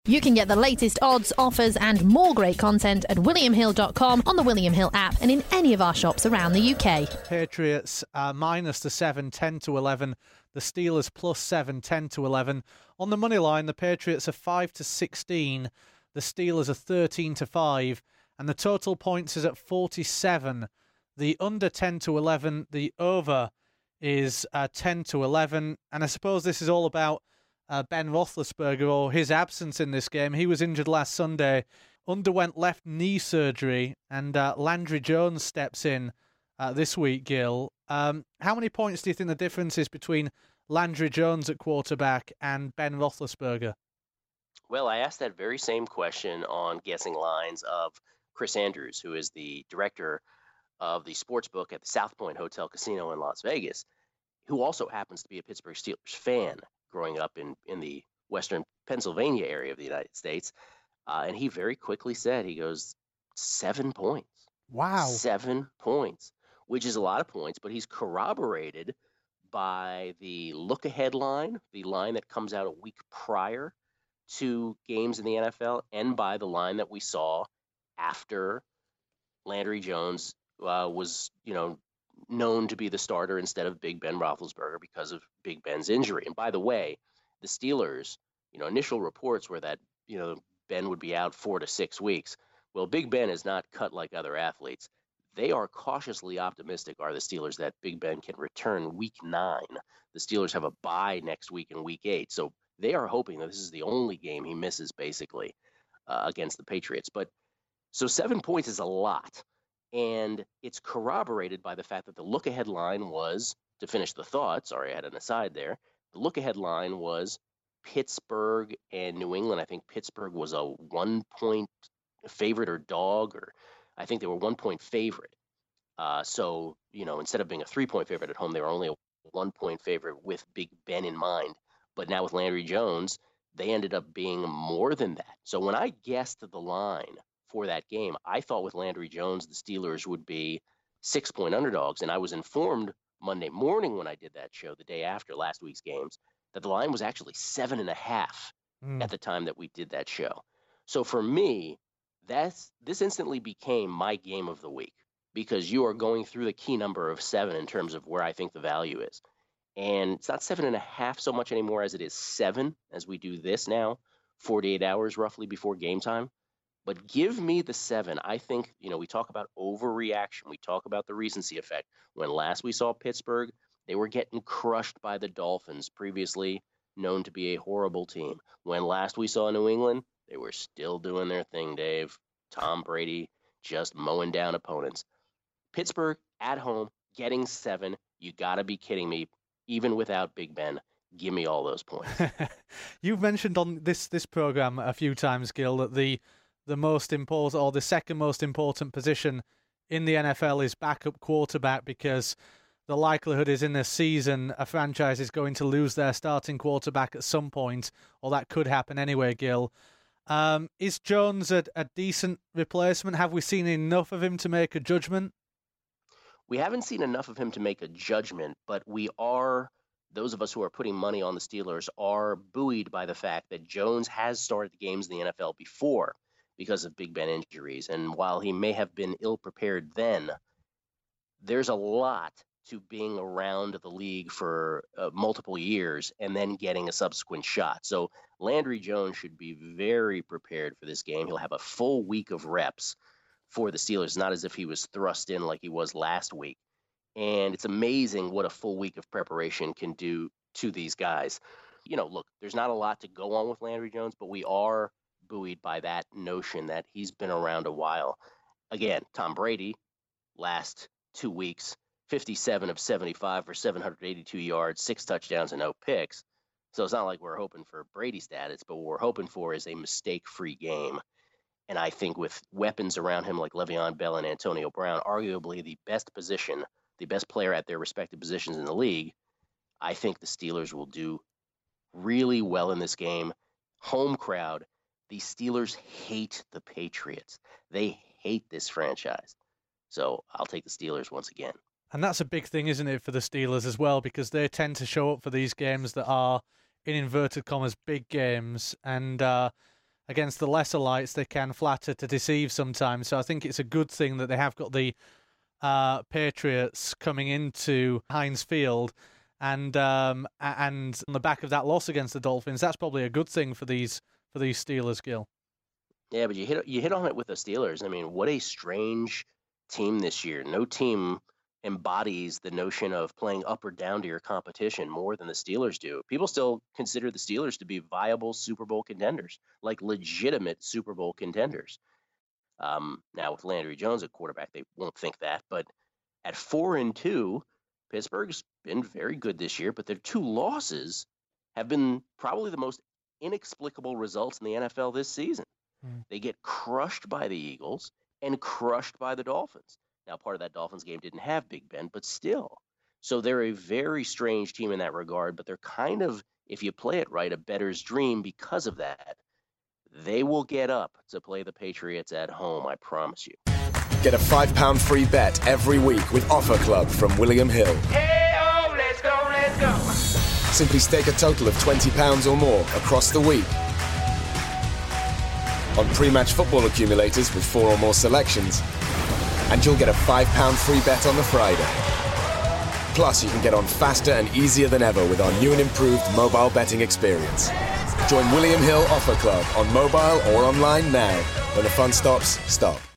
You can get the latest odds, offers and more great content at williamhill.com, on the William Hill app and in any of our shops around the UK. Patriots minus the 7, 10-11. The Steelers plus 7, 10-11. On the money line, the Patriots are 5-16. The Steelers are 13-5. And the total points is at 47. The under 10-11. The over is 10-11. And I suppose this is all about Ben Roethlisberger, or his absence in this game. He was injured last Sunday, underwent left knee surgery, and Landry Jones steps in this week, Gil. How many points do you think the difference is between Landry Jones at quarterback and Ben Roethlisberger? Well, I asked that very same question on Guessing Lines of Chris Andrews, who is the director of the sportsbook at the South Point Hotel Casino in Las Vegas, who also happens to be a Pittsburgh Steelers fan growing up in the western Pennsylvania area of the United States. And he very quickly said, he goes, 7 points. Wow. 7 points, which is a lot of points, but he's corroborated by the look-ahead line, the line that comes out a week prior to games in the NFL, and by the line that we saw after Landry Jones was, known to be the starter instead of Big Ben Roethlisberger because of Big Ben's injury. And by the way, the Steelers, initial reports were that, Ben would be out 4 to 6 weeks. Well, Big Ben is not cut like other athletes. They are cautiously optimistic, are the Steelers, that Big Ben can return week 9. The Steelers have a bye next week in week 8. So they are hoping that this is the only game he misses, basically, against the Patriots. But so 7 points is a lot. And it's corroborated by the fact that the look-ahead line was, to finish the thought, sorry, I had an aside there, the look-ahead line was Pittsburgh and New England. I think Pittsburgh was a 1-point favorite or dog, or I think they were 1-point favorite. So, instead of being a 3-point favorite at home, they were only a 1-point favorite with Big Ben in mind. But now with Landry Jones, they ended up being more than that. So when I guessed the line for that game, I thought with Landry Jones, the Steelers would be 6-point underdogs. And I was informed Monday morning when I did that show, the day after last week's games, that the line was actually 7.5 at the time that we did that show. So for me, this instantly became my game of the week, because you are going through the key number of 7 in terms of where I think the value is. And it's not 7.5 so much anymore as it is 7, as we do this now, 48 hours roughly before game time. But give me the 7. I think, we talk about overreaction. We talk about the recency effect. When last we saw Pittsburgh, they were getting crushed by the Dolphins, previously known to be a horrible team. When last we saw New England, they were still doing their thing, Dave. Tom Brady just mowing down opponents. Pittsburgh at home, getting 7. You got to be kidding me. Even without Big Ben, give me all those points. You've mentioned on this program a few times, Gil, that the most important, or the second most important position in the NFL is backup quarterback, because the likelihood is in this season a franchise is going to lose their starting quarterback at some point, or that could happen anyway, Gil. Is Jones a decent replacement? Have we seen enough of him to make a judgment? We haven't seen enough of him to make a judgment, but we are, those of us who are putting money on the Steelers, are buoyed by the fact that Jones has started the games in the NFL before because of Big Ben injuries. And while he may have been ill-prepared then, there's a lot to being around the league for multiple years and then getting a subsequent shot. So Landry Jones should be very prepared for this game. He'll have a full week of reps for the Steelers, not as if he was thrust in like he was last week. And it's amazing what a full week of preparation can do to these guys. Look, there's not a lot to go on with Landry Jones, but we are buoyed by that notion that he's been around a while. Again, Tom Brady, last 2 weeks, 57 of 75 for 782 yards, 6 touchdowns and no picks. So it's not like we're hoping for Brady status, but what we're hoping for is a mistake-free game. And I think with weapons around him like Le'Veon Bell and Antonio Brown, arguably the best player at their respective positions in the league, I think the Steelers will do really well in this game. Home crowd, the Steelers hate the Patriots. They hate this franchise. So I'll take the Steelers once again. And that's a big thing, isn't it, for the Steelers as well, because they tend to show up for these games that are, in inverted commas, big games. And against the lesser lights, they can flatter to deceive sometimes. So I think it's a good thing that they have got the Patriots coming into Heinz Field, and on the back of that loss against the Dolphins, that's probably a good thing for these Steelers, Gil. Yeah, but you hit on it with the Steelers. I mean, what a strange team this year. No team embodies the notion of playing up or down to your competition more than the Steelers do. People still consider the Steelers to be viable Super Bowl contenders, like legitimate Super Bowl contenders. Now with Landry Jones at quarterback, they won't think that. But at 4-2, Pittsburgh's been very good this year, but their 2 losses have been probably the most inexplicable results in the NFL this season. They get crushed by the Eagles and crushed by the Dolphins. Now, part of that Dolphins game didn't have Big Ben, but still. So they're a very strange team in that regard, but they're kind of, if you play it right, a bettor's dream because of that. They will get up to play the Patriots at home, I promise you. Get a £5 free bet every week with Offer Club from William Hill. Hey-oh, let's go, let's go. Simply stake a total of £20 or more across the week on pre-match football accumulators with 4 or more selections, and you'll get a £5 free bet on the Friday. Plus, you can get on faster and easier than ever with our new and improved mobile betting experience. Join William Hill Offer Club on mobile or online now. When the fun stops, stop.